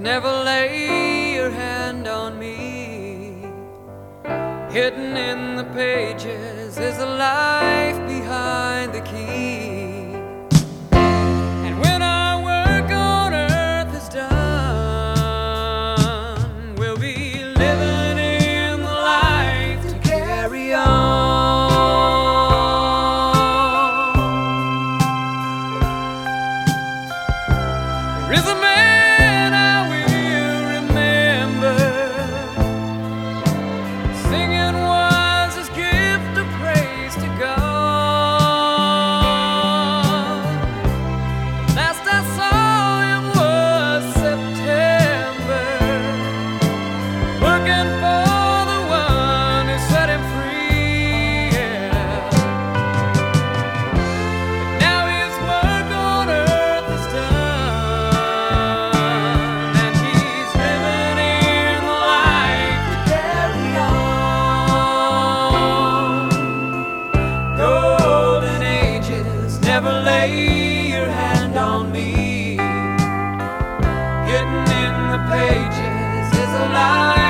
never lay your hand on me. Hidden in the pages is a life behind the key. And when our work on earth is done, we'll be living in the life to carry on. There is a man I will remember, singing was his gift of praise to God. Last I saw him was September, working for the one who set him free. Yeah. But now his work on earth is done, and he's living in the life to carry on. Golden ages, never lay your hand on me. Hidden in the pages is a life